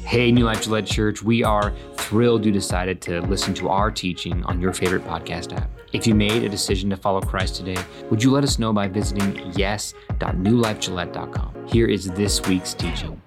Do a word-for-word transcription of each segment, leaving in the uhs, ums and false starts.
Hey, New Life Gillette Church, we are thrilled you decided to listen to our teaching on your favorite podcast app. If you made a decision to follow Christ today, would you let us know by visiting yes dot new life gillette dot com. Here is this week's teaching.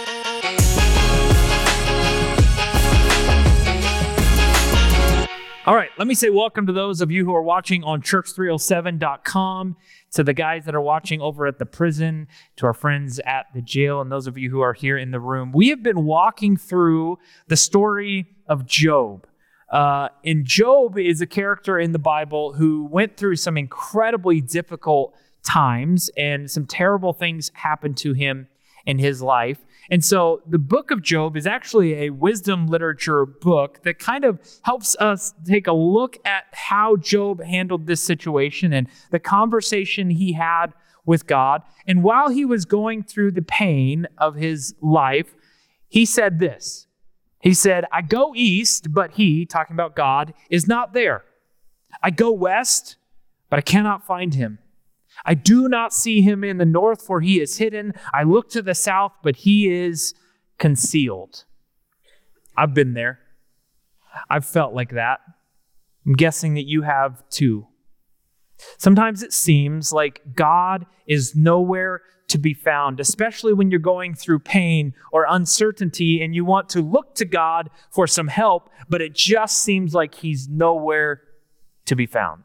All right, let me say welcome to those of you who are watching on church three oh seven dot com, to the guys that are watching over at the prison, to our friends at the jail, and those of you who are here in the room. We have been walking through the story of Job. Uh, and Job is a character in the Bible who went through some incredibly difficult times, and some terrible things happened to him in his life. And so the book of Job is actually a wisdom literature book that kind of helps us take a look at how Job handled this situation and the conversation he had with God. And while he was going through the pain of his life, he said this. He said, I go east, but he, talking about God, is not there. I go west, but I cannot find him. I do not see him in the north, for he is hidden. I look to the south, but he is concealed. I've been there. I've felt like that. I'm guessing that you have too. Sometimes it seems like God is nowhere to be found, especially when you're going through pain or uncertainty and you want to look to God for some help, but it just seems like he's nowhere to be found.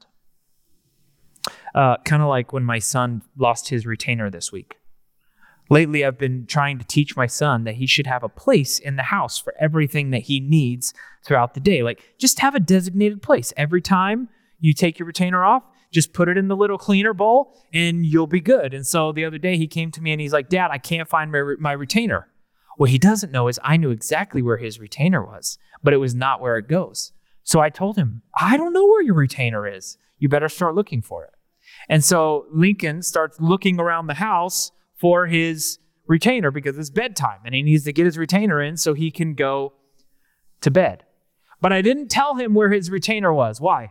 Uh, kind of like when my son lost his retainer this week. Lately, I've been trying to teach my son that he should have a place in the house for everything that he needs throughout the day. Like, just have a designated place. Every time you take your retainer off, just put it in the little cleaner bowl and you'll be good. And so the other day he came to me and he's like, Dad, I can't find my, my retainer. What he doesn't know is I knew exactly where his retainer was, but it was not where it goes. So I told him, I don't know where your retainer is. You better start looking for it. And so Lincoln starts looking around the house for his retainer because it's bedtime and he needs to get his retainer in so he can go to bed. But I didn't tell him where his retainer was. Why?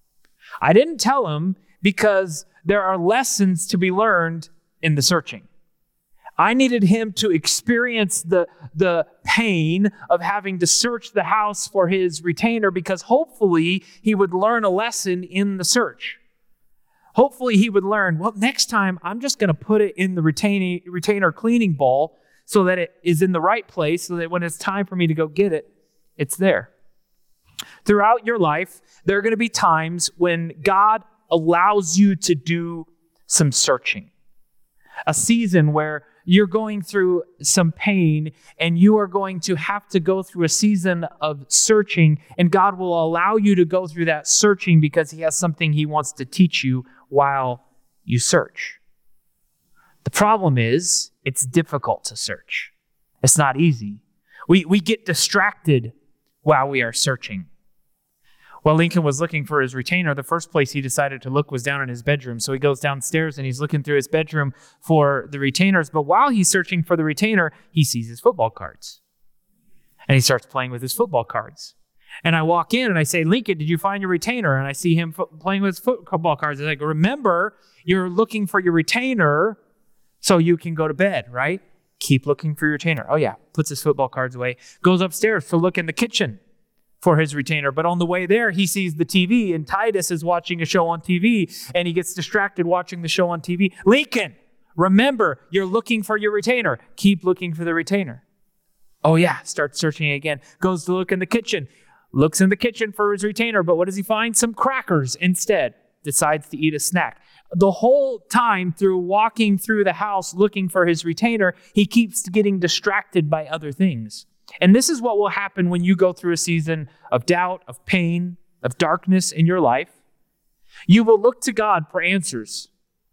I didn't tell him because there are lessons to be learned in the searching. I needed him to experience the, the pain of having to search the house for his retainer because hopefully he would learn a lesson in the search. Hopefully he would learn, well, next time I'm just going to put it in the retainer, retainer cleaning bowl so that it is in the right place so that when it's time for me to go get it, it's there. Throughout your life, there are going to be times when God allows you to do some searching. A season where you're going through some pain and you are going to have to go through a season of searching, and God will allow you to go through that searching because he has something he wants to teach you while you search. The problem is it's difficult to search. It's not easy. We, we get distracted while we are searching. While Lincoln was looking for his retainer, the first place he decided to look was down in his bedroom. So he goes downstairs and he's looking through his bedroom for the retainers. But while he's searching for the retainer, he sees his football cards. And he starts playing with his football cards. And I walk in and I say, Lincoln, did you find your retainer? And I see him fo- playing with his football cards. And I go, remember, you're looking for your retainer so you can go to bed, right? Keep looking for your retainer. Oh yeah, puts his football cards away. Goes upstairs to look in the kitchen for his retainer. But on the way there, he sees the T V and Titus is watching a show on T V and he gets distracted watching the show on T V. Lincoln, remember, you're looking for your retainer. Keep looking for the retainer. Oh yeah, starts searching again. Goes to look in the kitchen. Looks in the kitchen for his retainer, but what does he find? Some crackers instead. Decides to eat a snack. The whole time through walking through the house looking for his retainer, he keeps getting distracted by other things. And this is what will happen when you go through a season of doubt, of pain, of darkness in your life. You will look to God for answers.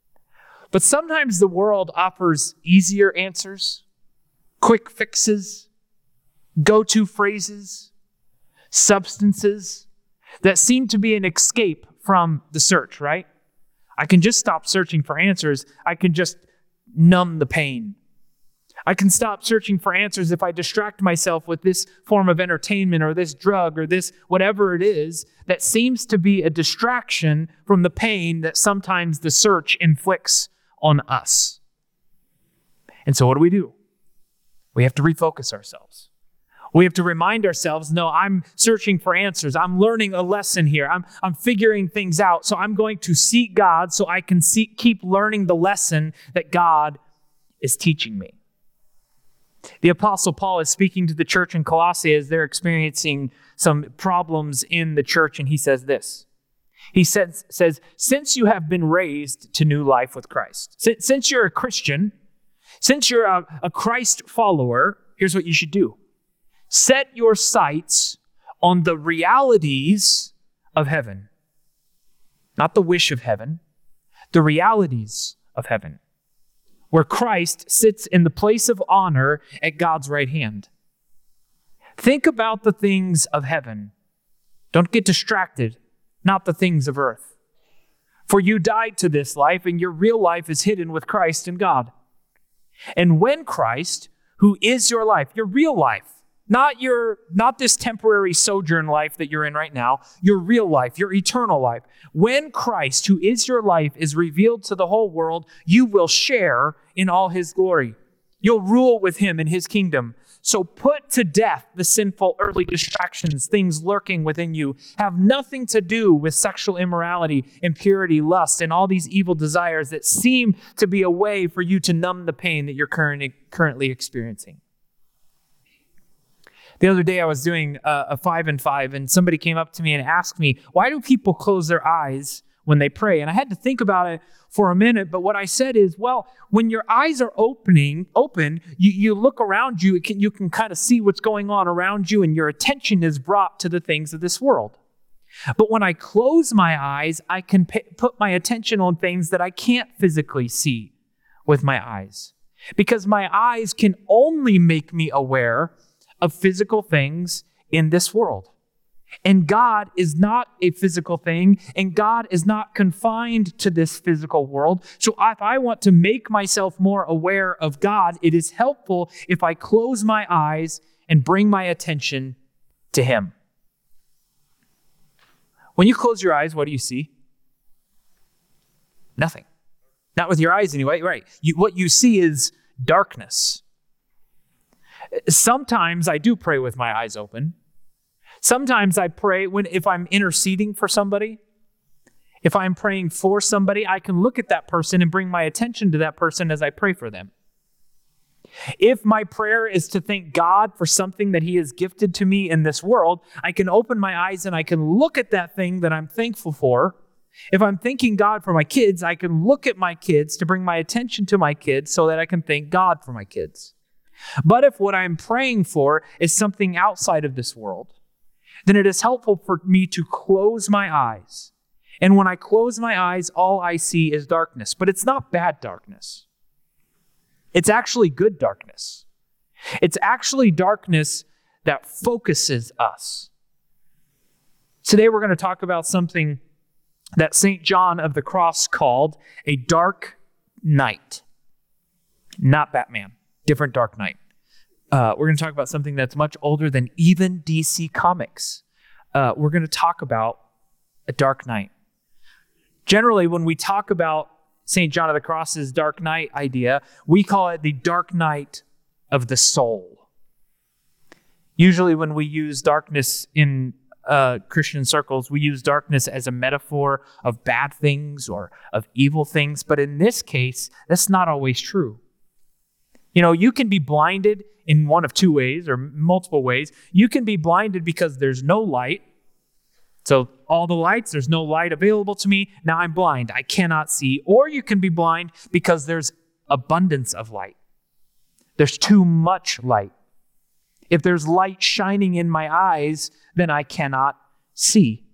But sometimes the world offers easier answers, quick fixes, go-to phrases, substances that seem to be an escape from the search, right? I can just stop searching for answers. I can just numb the pain. I can stop searching for answers if I distract myself with this form of entertainment or this drug or this whatever it is that seems to be a distraction from the pain that sometimes the search inflicts on us. And so what do we do? We have to refocus ourselves. We have to remind ourselves, no, I'm searching for answers. I'm learning a lesson here. I'm, I'm figuring things out. So I'm going to seek God so I can see, keep learning the lesson that God is teaching me. The Apostle Paul is speaking to the church in Colossae as they're experiencing some problems in the church, and he says this. He says, says since you have been raised to new life with Christ, since, since you're a Christian, since you're a, a Christ follower, here's what you should do. Set your sights on the realities of heaven. Not the wish of heaven, the realities of heaven, where Christ sits in the place of honor at God's right hand. Think about the things of heaven. Don't get distracted, not the things of earth. For you died to this life, and your real life is hidden with Christ in God. And when Christ, who is your life, your real life, Not your, not this temporary sojourn life that you're in right now, your real life, your eternal life. When Christ, who is your life, is revealed to the whole world, you will share in all his glory. You'll rule with him in his kingdom. So put to death the sinful earthly distractions, things lurking within you. Have nothing to do with sexual immorality, impurity, lust, and all these evil desires that seem to be a way for you to numb the pain that you're currently, currently experiencing. The other day I was doing a, a five and five, and somebody came up to me and asked me, why do people close their eyes when they pray? And I had to think about it for a minute, but what I said is, well, when your eyes are opening, open, you, you look around you, it can, you can kind of see what's going on around you, and your attention is brought to the things of this world. But when I close my eyes, I can p- put my attention on things that I can't physically see with my eyes, because my eyes can only make me aware of physical things in this world. And God is not a physical thing, and God is not confined to this physical world. So if I want to make myself more aware of God, it is helpful if I close my eyes and bring my attention to him. When you close your eyes, what do you see? Nothing. Not with your eyes anyway, right? You, what you see is darkness. Sometimes I do pray with my eyes open. Sometimes I pray when if I'm interceding for somebody, if I'm praying for somebody, I can look at that person and bring my attention to that person as I pray for them. If my prayer is to thank God for something that he has gifted to me in this world, I can open my eyes and I can look at that thing that I'm thankful for. If I'm thanking God for my kids, I can look at my kids to bring my attention to my kids so that I can thank God for my kids. But if what I'm praying for is something outside of this world, then it is helpful for me to close my eyes. And when I close my eyes, all I see is darkness. But it's not bad darkness. It's actually good darkness. It's actually darkness that focuses us. Today we're going to talk about something that Saint John of the Cross called a dark night. Not Batman. Different Dark Knight. Uh, we're going to talk about something that's much older than even D C Comics. Uh, we're going to talk about a dark night. Generally, when we talk about Saint John of the Cross's dark night idea, we call it the dark night of the soul. Usually when we use darkness in uh, Christian circles, we use darkness as a metaphor of bad things or of evil things. But in this case, that's not always true. You know, you can be blinded in one of two ways or multiple ways. You can be blinded because there's no light. So all the lights, there's no light available to me. Now I'm blind. I cannot see. Or you can be blind because there's abundance of light. There's too much light. If there's light shining in my eyes, then I cannot see.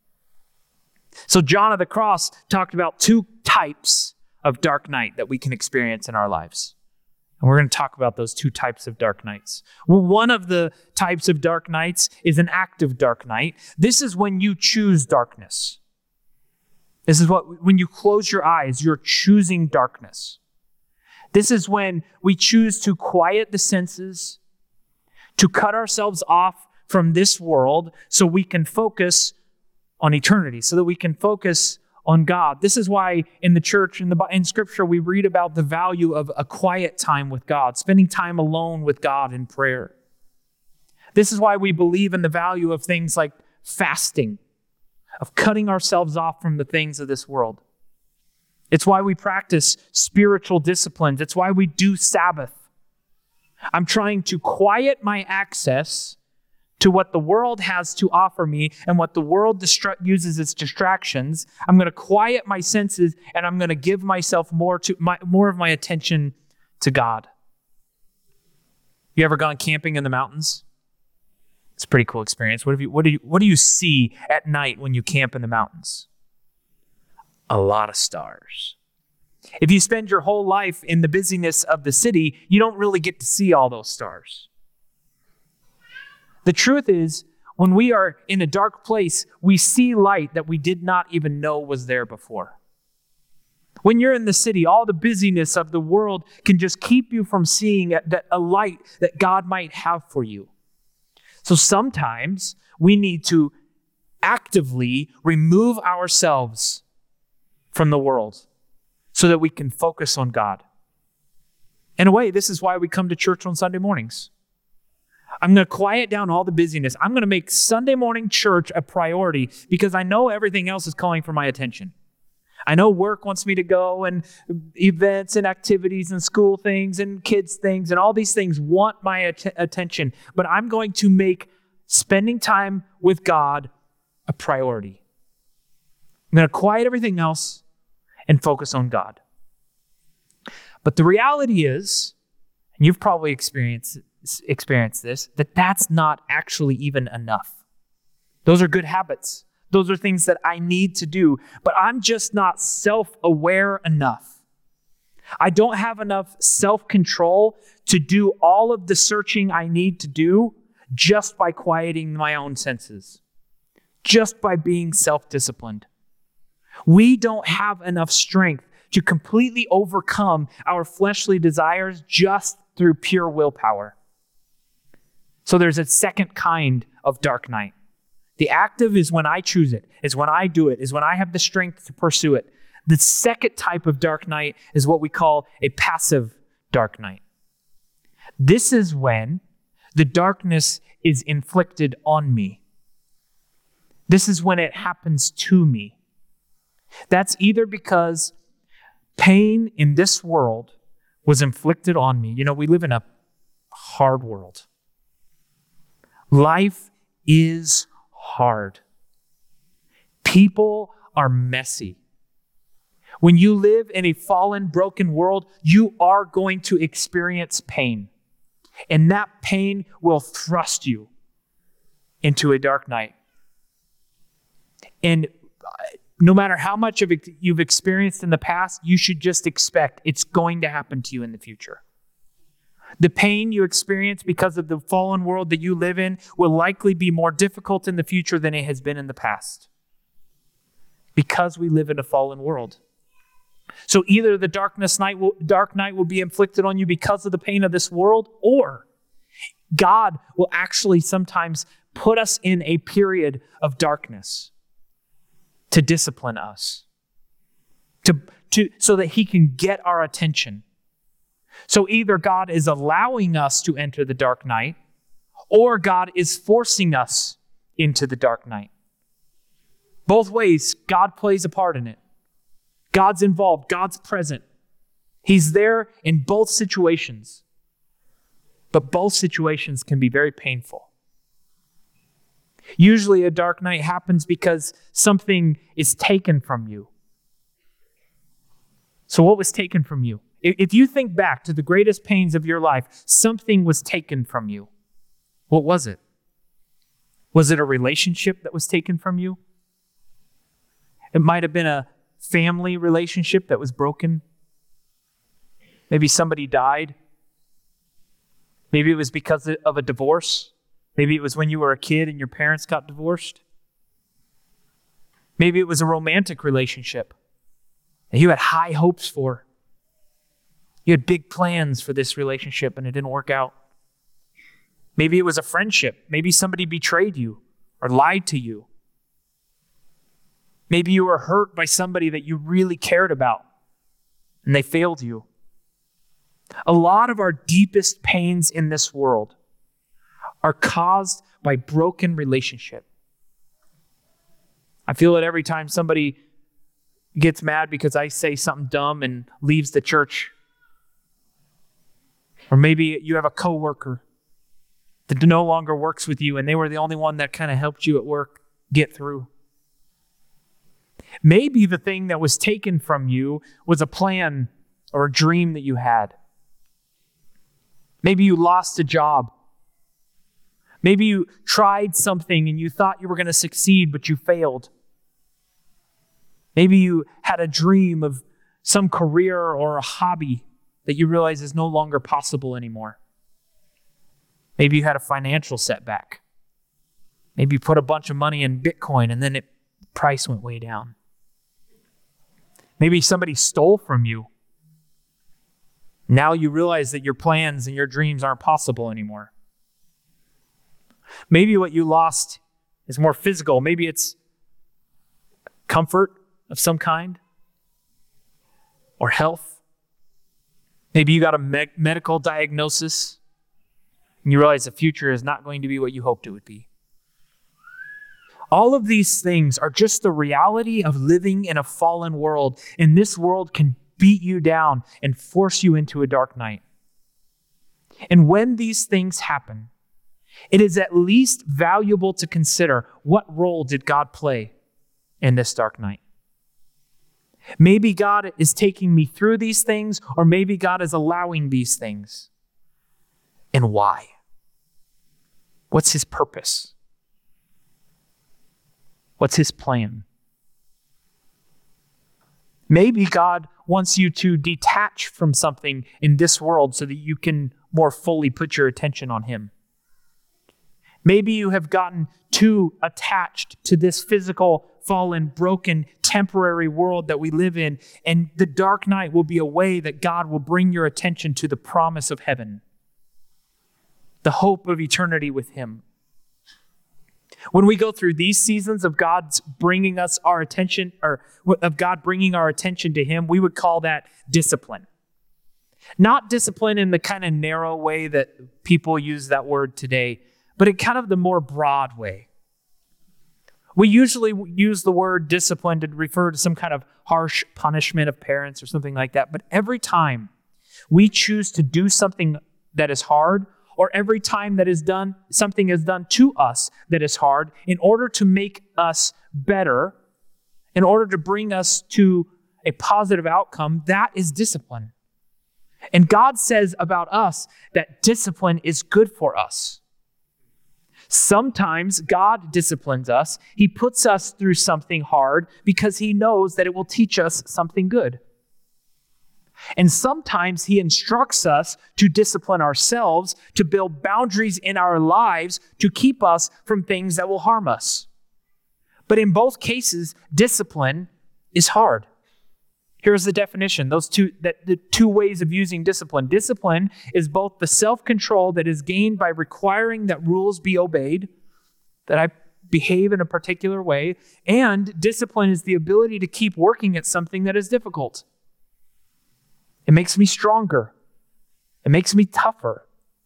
So John of the Cross talked about two types of dark night that we can experience in our lives. And we're going to talk about those two types of dark nights. Well, one of the types of dark nights is an active dark night. This is when you choose darkness. This is what, when you close your eyes, you're choosing darkness. This is when we choose to quiet the senses, to cut ourselves off from this world so we can focus on eternity, so that we can focus on God. This is why in the church, in the in Scripture, we read about the value of a quiet time with God, spending time alone with God in prayer. This is why we believe in the value of things like fasting, of cutting ourselves off from the things of this world. It's why we practice spiritual disciplines. It's why we do Sabbath. I'm trying to quiet my access to what the world has to offer me and what the world distra- uses as distractions. I'm going to quiet my senses and I'm going to give myself more to my, more of my attention to God. You ever gone camping in the mountains? It's a pretty cool experience. What have you, what do you, what do you see at night when you camp in the mountains? A lot of stars. If you spend your whole life in the busyness of the city, you don't really get to see all those stars. The truth is, when we are in a dark place, we see light that we did not even know was there before. When you're in the city, all the busyness of the world can just keep you from seeing a, a light that God might have for you. So sometimes we need to actively remove ourselves from the world so that we can focus on God. In a way, this is why we come to church on Sunday mornings. I'm going to quiet down all the busyness. I'm going to make Sunday morning church a priority because I know everything else is calling for my attention. I know work wants me to go, and events and activities and school things and kids things and all these things want my att- attention. But I'm going to make spending time with God a priority. I'm going to quiet everything else and focus on God. But the reality is, and you've probably experienced, experienced this, that that's not actually even enough. Those are good habits. Those are things that I need to do, but I'm just not self-aware enough. I don't have enough self-control to do all of the searching I need to do just by quieting my own senses, just by being self-disciplined. We don't have enough strength to completely overcome our fleshly desires just through pure willpower. So there's a second kind of dark night. The active is when I choose it, is when I do it, is when I have the strength to pursue it. The second type of dark night is what we call a passive dark night. This is when the darkness is inflicted on me. This is when it happens to me. That's either because pain in this world was inflicted on me. You know, we live in a hard world. Life is hard. People are messy. When you live in a fallen, broken world, you are going to experience pain. And that pain will thrust you into a dark night. And no matter how much of it you've experienced in the past, you should just expect it's going to happen to you in the future. The pain you experience because of the fallen world that you live in will likely be more difficult in the future than it has been in the past. Because we live in a fallen world. So either the darkness night will, dark night will be inflicted on you because of the pain of this world, or God will actually sometimes put us in a period of darkness to discipline us, to, to, so that he can get our attention. So either God is allowing us to enter the dark night, or God is forcing us into the dark night. Both ways, God plays a part in it. God's involved. God's present. He's there in both situations. But both situations can be very painful. Usually a dark night happens because something is taken from you. So what was taken from you? If you think back to the greatest pains of your life, something was taken from you. What was it? Was it a relationship that was taken from you? It might have been a family relationship that was broken. Maybe somebody died. Maybe it was because of a divorce. Maybe it was when you were a kid and your parents got divorced. Maybe it was a romantic relationship that you had high hopes for. You had big plans for this relationship and it didn't work out. Maybe it was a friendship. Maybe somebody betrayed you or lied to you. Maybe you were hurt by somebody that you really cared about and they failed you. A lot of our deepest pains in this world are caused by broken relationship. I feel it every time somebody gets mad because I say something dumb and leaves the church. Or maybe you have a coworker that no longer works with you and they were the only one that kind of helped you at work get through. Maybe the thing that was taken from you was a plan or a dream that you had. Maybe you lost a job. Maybe you tried something and you thought you were going to succeed, but you failed. Maybe you had a dream of some career or a hobby that you realize is no longer possible anymore. Maybe you had a financial setback. Maybe you put a bunch of money in Bitcoin and then the price went way down. Maybe somebody stole from you. Now you realize that your plans and your dreams aren't possible anymore. Maybe what you lost is more physical. Maybe it's comfort of some kind or health. Maybe you got a me- medical diagnosis and you realize the future is not going to be what you hoped it would be. All of these things are just the reality of living in a fallen world, and this world can beat you down and force you into a dark night. And when these things happen, it is at least valuable to consider, what role did God play in this dark night? Maybe God is taking me through these things, or maybe God is allowing these things. And why? What's his purpose? What's his plan? Maybe God wants you to detach from something in this world so that you can more fully put your attention on him. Maybe you have gotten too attached to this physical, fallen, broken, temporary world that we live in, and the dark night will be a way that God will bring your attention to the promise of heaven, the hope of eternity with him. When we go through these seasons of God's bringing us our attention, or of God bringing our attention to him, we would call that discipline. Not discipline in the kind of narrow way that people use that word today, but in kind of the more broad way. We usually use the word discipline to refer to some kind of harsh punishment of parents or something like that. But every time we choose to do something that is hard, or every time that is done, something is done to us that is hard, in order to make us better, in order to bring us to a positive outcome, that is discipline. And God says about us that discipline is good for us. Sometimes God disciplines us. He puts us through something hard because he knows that it will teach us something good. And sometimes he instructs us to discipline ourselves, to build boundaries in our lives to keep us from things that will harm us. But in both cases, discipline is hard. Here's the definition. Those two, that the two ways of using discipline. Discipline is both the self-control that is gained by requiring that rules be obeyed, that I behave in a particular way, and discipline is the ability to keep working at something that is difficult. It makes me stronger. It makes me tougher.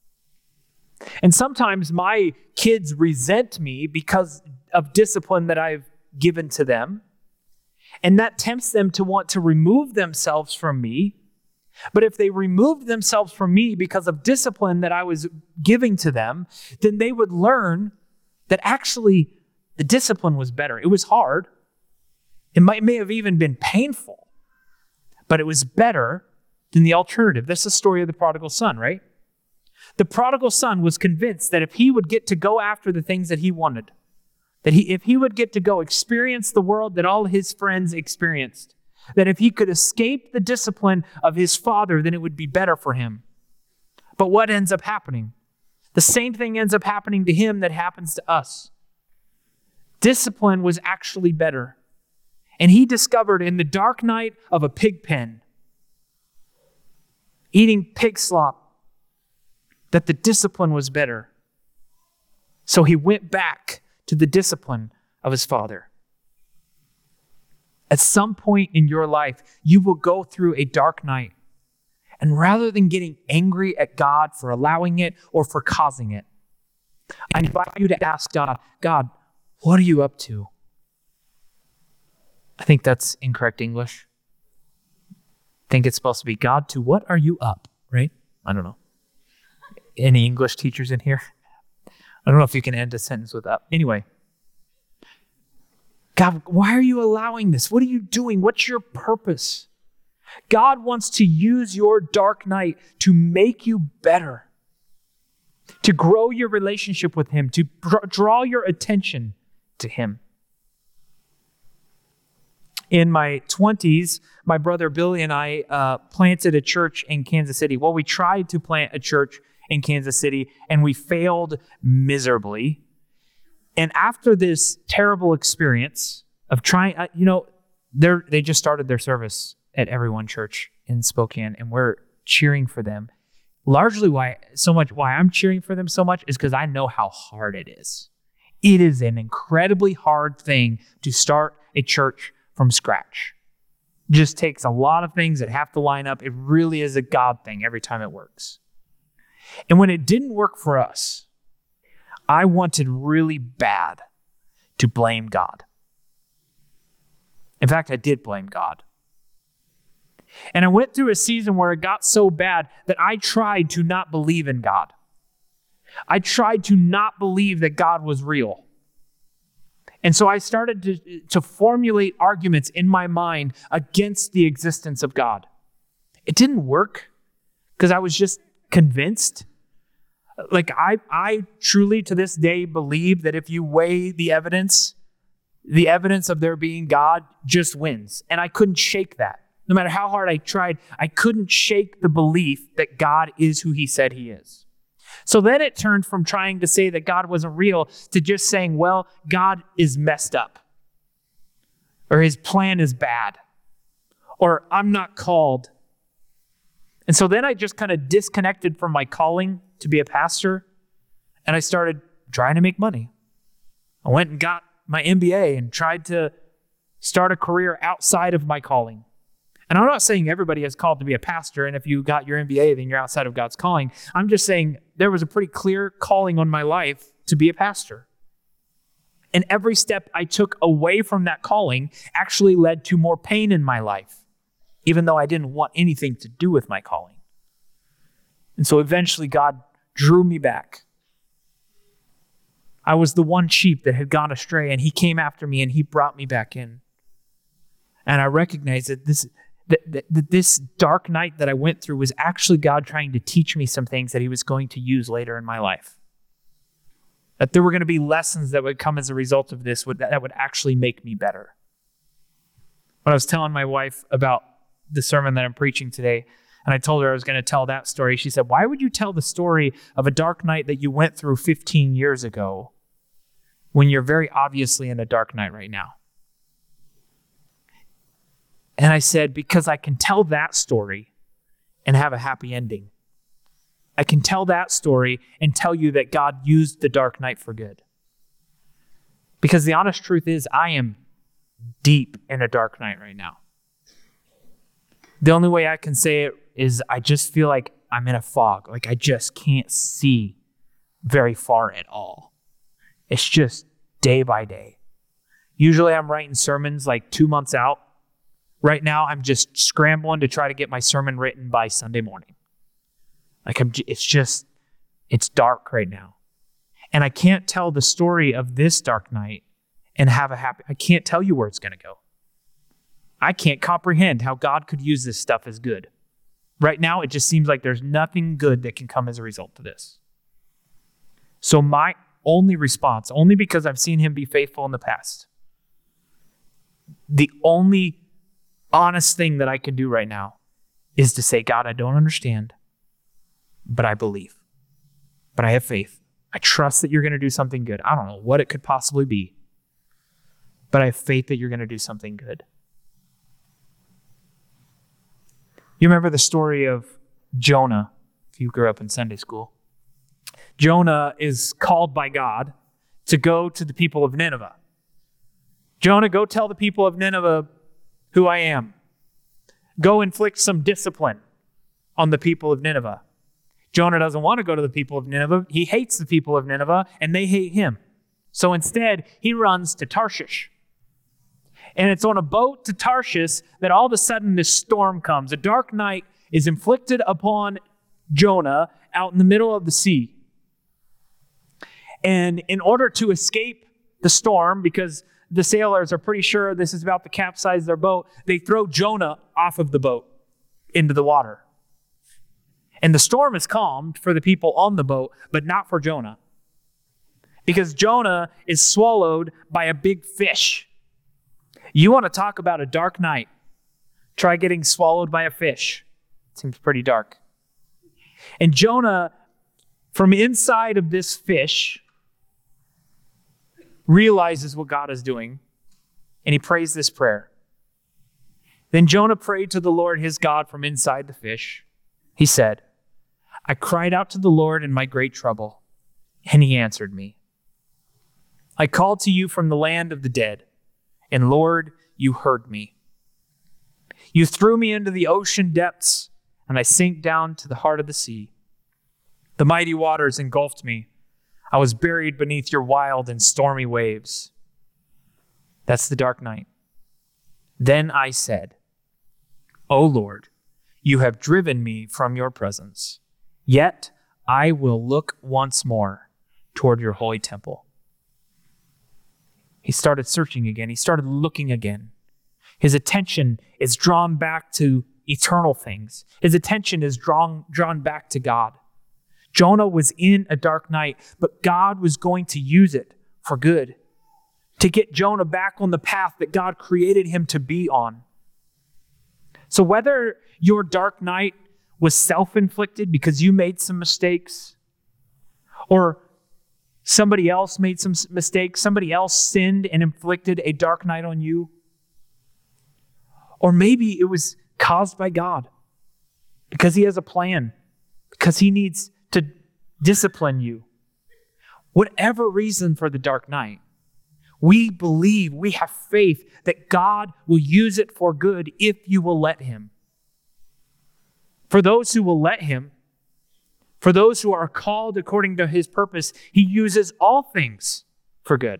And sometimes my kids resent me because of discipline that I've given to them. And that tempts them to want to remove themselves from me. But if they removed themselves from me because of discipline that I was giving to them, then they would learn that actually the discipline was better. It was hard. It might may have even been painful, but it was better than the alternative. That's the story of the prodigal son, right? The prodigal son was convinced that if he would get to go after the things that he wanted, that he, if he would get to go experience the world that all his friends experienced, that if he could escape the discipline of his father, then it would be better for him. But what ends up happening? The same thing ends up happening to him that happens to us. Discipline was actually better. And he discovered in the dark night of a pig pen, eating pig slop, that the discipline was better. So he went back to the discipline of his father. At some point in your life, you will go through a dark night. And rather than getting angry at God for allowing it or for causing it, I invite you to ask God, God, what are you up to? I think that's incorrect English. I think it's supposed to be, God, to what are you up, right? I don't know. Any English teachers in here? I don't know if you can end a sentence with that. Anyway, God, why are you allowing this? What are you doing? What's your purpose? God wants to use your dark night to make you better, to grow your relationship with him, to draw your attention to him. In my twenties, my brother Billy and I uh, planted a church in Kansas City. Well, we tried to plant a church in Kansas City, and we failed miserably. And after this terrible experience of trying, uh, you know, they they just started their service at Everyone Church in Spokane, and we're cheering for them. Largely why so much why I'm cheering for them so much is because I know how hard it is. It is an incredibly hard thing to start a church from scratch. It just takes a lot of things that have to line up. It really is a God thing every time it works. And when it didn't work for us, I wanted really bad to blame God. In fact, I did blame God. And I went through a season where it got so bad that I tried to not believe in God. I tried to not believe that God was real. And so I started to, to formulate arguments in my mind against the existence of God. It didn't work because I was just convinced. Like I, I truly to this day believe that if you weigh the evidence, the evidence of there being God just wins. And I couldn't shake that. No matter how hard I tried, I couldn't shake the belief that God is who he said he is. So then it turned from trying to say that God wasn't real to just saying, well, God is messed up. Or his plan is bad. Or I'm not called. And so then I just kind of disconnected from my calling to be a pastor. And I started trying to make money. I went and got my M B A and tried to start a career outside of my calling. And I'm not saying everybody is called to be a pastor, and if you got your M B A, then you're outside of God's calling. I'm just saying there was a pretty clear calling on my life to be a pastor. And every step I took away from that calling actually led to more pain in my life, even though I didn't want anything to do with my calling. And so eventually God drew me back. I was the one sheep that had gone astray, and he came after me and he brought me back in. And I recognized that this That, that, that this dark night that I went through was actually God trying to teach me some things that he was going to use later in my life. That there were going to be lessons that would come as a result of this would, that would actually make me better. When I was telling my wife about the sermon that I'm preaching today, and I told her I was going to tell that story, she said, why would you tell the story of a dark night that you went through fifteen years ago when you're very obviously in a dark night right now? And I said, because I can tell that story and have a happy ending. I can tell that story and tell you that God used the dark night for good. Because the honest truth is, I am deep in a dark night right now. The only way I can say it is I just feel like I'm in a fog. Like I just can't see very far at all. It's just day by day. Usually I'm writing sermons like two months out. Right now, I'm just scrambling to try to get my sermon written by Sunday morning. Like I'm, it's just, it's dark right now. And I can't tell the story of this dark night and have a happy, I can't tell you where it's going to go. I can't comprehend how God could use this stuff as good. Right now, it just seems like there's nothing good that can come as a result of this. So my only response, only because I've seen him be faithful in the past, the only honest thing that I can do right now is to say, God, I don't understand, but I believe. But I have faith. I trust that you're going to do something good. I don't know what it could possibly be, but I have faith that you're going to do something good. You remember the story of Jonah, if you grew up in Sunday school. Jonah is called by God to go to the people of Nineveh. Jonah, go tell the people of Nineveh who I am. Go inflict some discipline on the people of Nineveh. Jonah doesn't want to go to the people of Nineveh. He hates the people of Nineveh, and they hate him. So instead, he runs to Tarshish. And it's on a boat to Tarshish that all of a sudden this storm comes. A dark night is inflicted upon Jonah out in the middle of the sea. And in order to escape the storm, because the sailors are pretty sure this is about to capsize their boat, they throw Jonah off of the boat into the water. And the storm is calmed for the people on the boat, but not for Jonah. Because Jonah is swallowed by a big fish. You want to talk about a dark night? Try getting swallowed by a fish. Seems pretty dark. And Jonah, from inside of this fish, realizes what God is doing, and he prays this prayer. Then Jonah prayed to the Lord his God from inside the fish. He said, I cried out to the Lord in my great trouble, and he answered me. I called to you from the land of the dead, and Lord, you heard me. You threw me into the ocean depths, and I sank down to the heart of the sea. The mighty waters engulfed me. I was buried beneath your wild and stormy waves. That's the dark night. Then I said, O Lord, you have driven me from your presence. Yet I will look once more toward your holy temple. He started searching again. He started looking again. His attention is drawn back to eternal things. His attention is drawn, drawn back to God. Jonah was in a dark night, but God was going to use it for good, to get Jonah back on the path that God created him to be on. So whether your dark night was self-inflicted because you made some mistakes, or somebody else made some mistakes, somebody else sinned and inflicted a dark night on you, or maybe it was caused by God because he has a plan, because he needs to discipline you. Whatever reason for the dark night, we believe, we have faith that God will use it for good if you will let him. For those who will let him, for those who are called according to his purpose, he uses all things for good.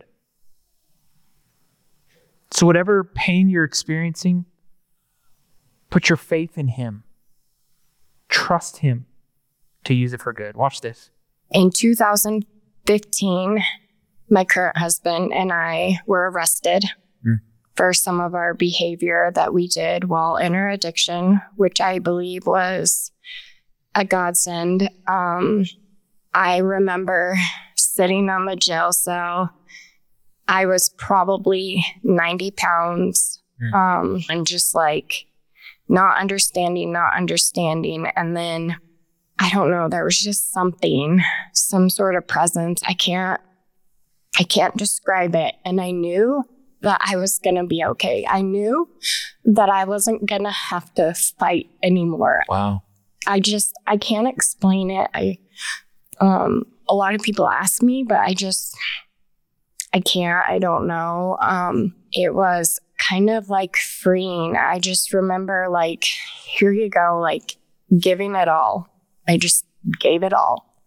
So whatever pain you're experiencing, put your faith in him. Trust him to use it for good. Watch this. In two thousand fifteen, my current husband and I were arrested mm. for some of our behavior that we did while in our addiction, which I believe was a godsend. Um, I remember sitting on the jail cell. I was probably ninety pounds mm. um, and just like not understanding, not understanding. And then I don't know, there was just something, some sort of presence. I can't, I can't describe it. And I knew that I was going to be okay. I knew that I wasn't going to have to fight anymore. Wow. I just, I can't explain it. I, um, a lot of people ask me, but I just, I can't, I don't know. Um, it was kind of like freeing. I just remember like, here you go, like giving it all. I just gave it all.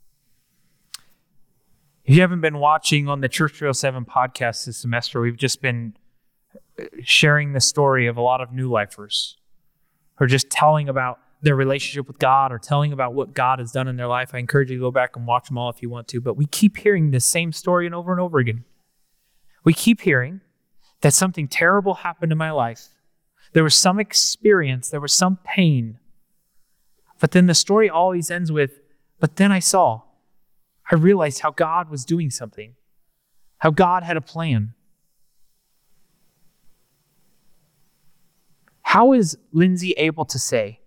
If you haven't been watching on the Church three oh seven podcast this semester, we've just been sharing the story of a lot of new lifers who are just telling about their relationship with God or telling about what God has done in their life. I encourage you to go back and watch them all if you want to, but we keep hearing the same story and over and over again. We keep hearing that something terrible happened in my life. There was some experience, there was some pain. But then the story always ends with, but then I saw, I realized how God was doing something, how God had a plan. How is Lindsay able to say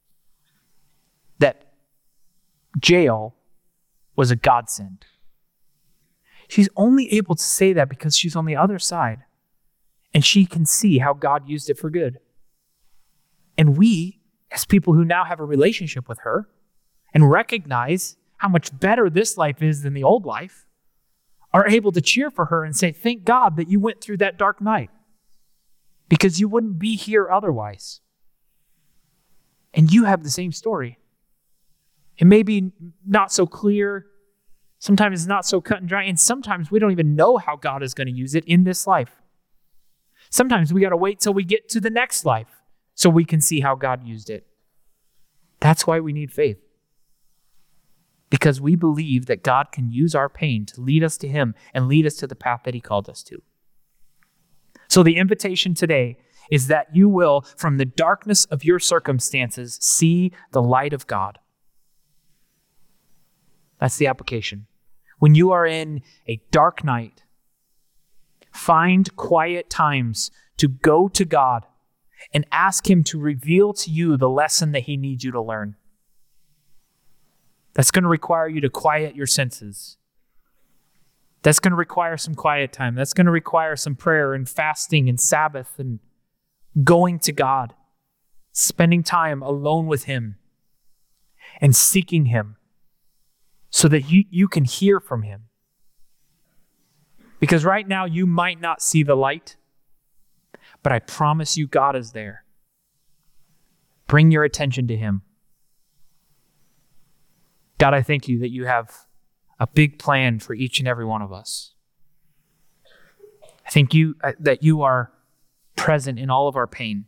that jail was a godsend? She's only able to say that because she's on the other side and she can see how God used it for good. And we, as people who now have a relationship with her and recognize how much better this life is than the old life, are able to cheer for her and say, thank God that you went through that dark night because you wouldn't be here otherwise. And you have the same story. It may be not so clear. Sometimes it's not so cut and dry. And sometimes we don't even know how God is going to use it in this life. Sometimes we got to wait till we get to the next life so we can see how God used it. That's why we need faith. Because we believe that God can use our pain to lead us to him and lead us to the path that he called us to. So the invitation today is that you will, from the darkness of your circumstances, see the light of God. That's the application. When you are in a dark night, find quiet times to go to God and ask him to reveal to you the lesson that he needs you to learn. That's going to require you to quiet your senses. That's going to require some quiet time. That's going to require some prayer and fasting and Sabbath and going to God, spending time alone with him and seeking him so that you, you can hear from him. Because right now you might not see the light, but I promise you God is there. Bring your attention to him. God, I thank you that you have a big plan for each and every one of us. I thank you uh, that you are present in all of our pain.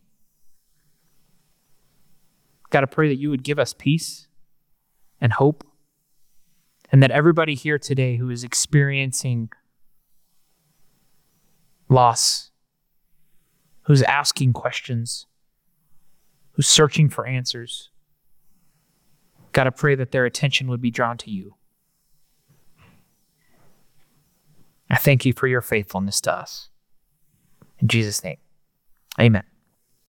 God, I pray that you would give us peace and hope, and that everybody here today who is experiencing loss, who's asking questions, who's searching for answers, God, I pray that their attention would be drawn to you. I thank you for your faithfulness to us. In Jesus' name, amen.